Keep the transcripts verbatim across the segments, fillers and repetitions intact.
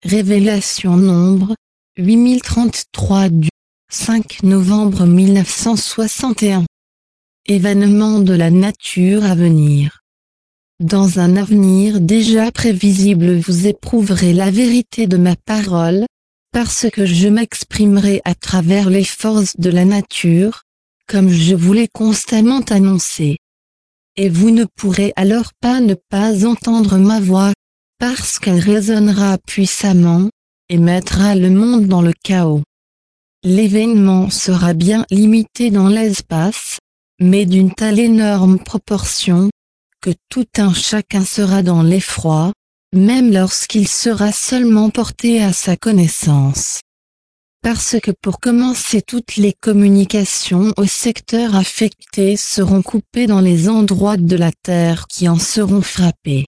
Révélation nombre huit mille trente-trois du cinq novembre mille neuf cent soixante et un. Événements de la nature à venir. Dans un avenir déjà prévisible, vous éprouverez la vérité de ma parole, parce que je m'exprimerai à travers les forces de la nature, comme je vous l'ai constamment annoncé. Et vous ne pourrez alors pas ne pas entendre ma voix, parce qu'elle résonnera puissamment, et mettra le monde dans le chaos. L'événement sera bien limité dans l'espace, mais d'une telle énorme proportion, que tout un chacun sera dans l'effroi, même lorsqu'il sera seulement porté à sa connaissance. Parce que pour commencer, toutes les communications au secteur affecté seront coupées dans les endroits de la Terre qui en seront frappés.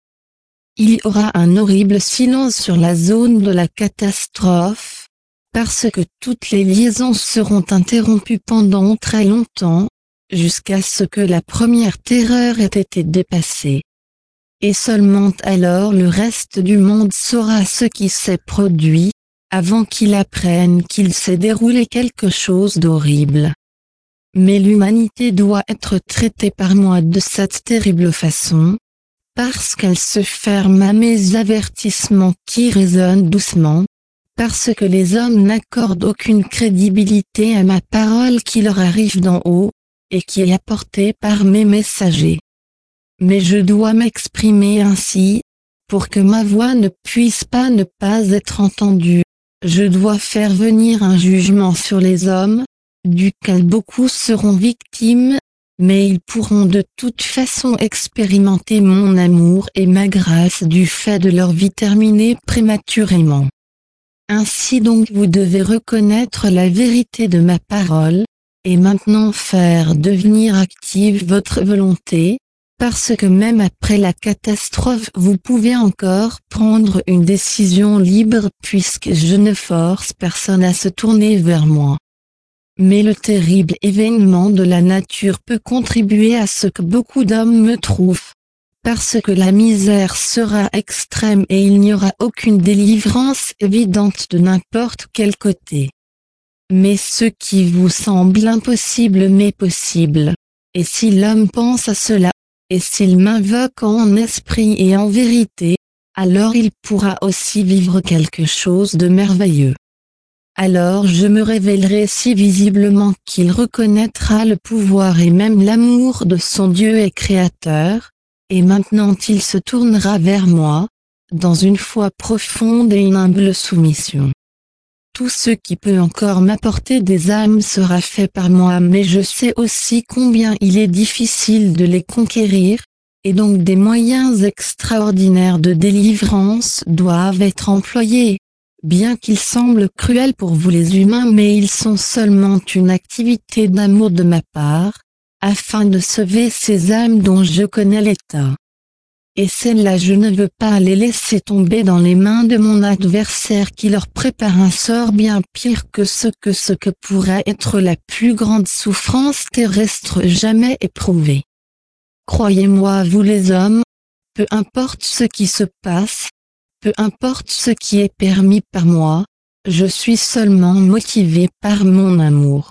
Il y aura un horrible silence sur la zone de la catastrophe, parce que toutes les liaisons seront interrompues pendant très longtemps, jusqu'à ce que la première terreur ait été dépassée. Et seulement alors le reste du monde saura ce qui s'est produit, avant qu'il apprenne qu'il s'est déroulé quelque chose d'horrible. Mais l'humanité doit être traitée par moi de cette terrible façon, parce qu'elle se ferme à mes avertissements qui résonnent doucement, parce que les hommes n'accordent aucune crédibilité à ma parole qui leur arrive d'en haut, et qui est apportée par mes messagers. Mais je dois m'exprimer ainsi, pour que ma voix ne puisse pas ne pas être entendue. Je dois faire venir un jugement sur les hommes, duquel beaucoup seront victimes, mais ils pourront de toute façon expérimenter mon amour et ma grâce du fait de leur vie terminée prématurément. Ainsi donc vous devez reconnaître la vérité de ma parole, et maintenant faire devenir active votre volonté, parce que même après la catastrophe vous pouvez encore prendre une décision libre puisque je ne force personne à se tourner vers moi. Mais le terrible événement de la nature peut contribuer à ce que beaucoup d'hommes me trouvent, parce que la misère sera extrême et il n'y aura aucune délivrance évidente de n'importe quel côté. Mais ce qui vous semble impossible m'est possible, et si l'homme pense à cela, et s'il m'invoque en esprit et en vérité, alors il pourra aussi vivre quelque chose de merveilleux. Alors je me révélerai si visiblement qu'il reconnaîtra le pouvoir et même l'amour de son Dieu et Créateur, et maintenant il se tournera vers moi, dans une foi profonde et une humble soumission. Tout ce qui peut encore m'apporter des âmes sera fait par moi, mais je sais aussi combien il est difficile de les conquérir, et donc des moyens extraordinaires de délivrance doivent être employés. Bien qu'ils semblent cruels pour vous les humains, mais ils sont seulement une activité d'amour de ma part, afin de sauver ces âmes dont je connais l'état. Et celles-là je ne veux pas les laisser tomber dans les mains de mon adversaire qui leur prépare un sort bien pire que ce que ce que pourrait être la plus grande souffrance terrestre jamais éprouvée. Croyez-moi vous les hommes, peu importe ce qui se passe, peu importe ce qui est permis par moi, je suis seulement motivé par mon amour.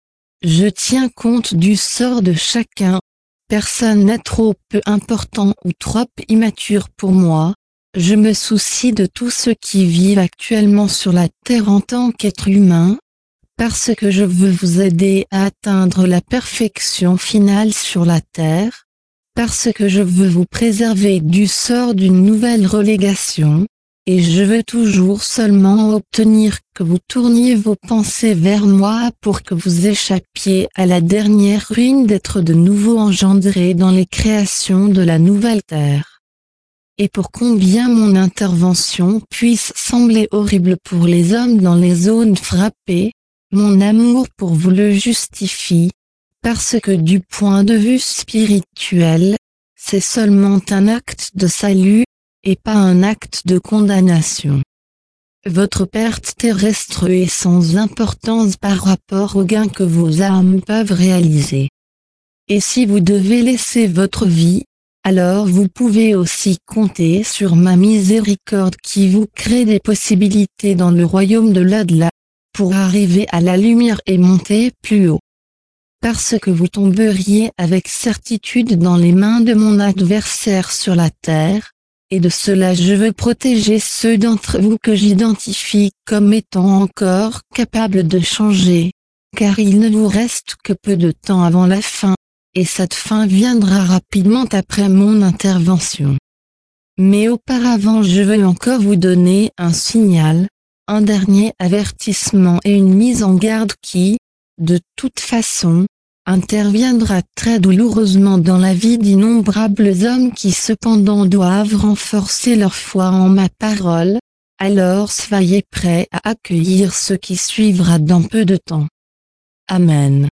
Je tiens compte du sort de chacun. Personne n'est trop peu important ou trop immature pour moi, je me soucie de tous ceux qui vivent actuellement sur la terre en tant qu'être humain, parce que je veux vous aider à atteindre la perfection finale sur la terre, parce que je veux vous préserver du sort d'une nouvelle relégation, et je veux toujours seulement obtenir que vous tourniez vos pensées vers moi pour que vous échappiez à la dernière ruine d'être de nouveau engendrés dans les créations de la nouvelle terre. Et pour combien mon intervention puisse sembler horrible pour les hommes dans les zones frappées, mon amour pour vous le justifie, parce que du point de vue spirituel, c'est seulement un acte de salut, et pas un acte de condamnation. Votre perte terrestre est sans importance par rapport au gain que vos âmes peuvent réaliser. Et si vous devez laisser votre vie, alors vous pouvez aussi compter sur ma miséricorde qui vous crée des possibilités dans le royaume de l'au-delà, pour arriver à la lumière et monter plus haut. Parce que vous tomberiez avec certitude dans les mains de mon adversaire sur la terre, et de cela je veux protéger ceux d'entre vous que j'identifie comme étant encore capables de changer, car il ne vous reste que peu de temps avant la fin, et cette fin viendra rapidement après mon intervention. Mais auparavant je veux encore vous donner un signal, un dernier avertissement et une mise en garde qui, de toute façon, interviendra très douloureusement dans la vie d'innombrables hommes qui cependant doivent renforcer leur foi en ma parole, alors soyez prêts à accueillir ce qui suivra dans peu de temps. Amen.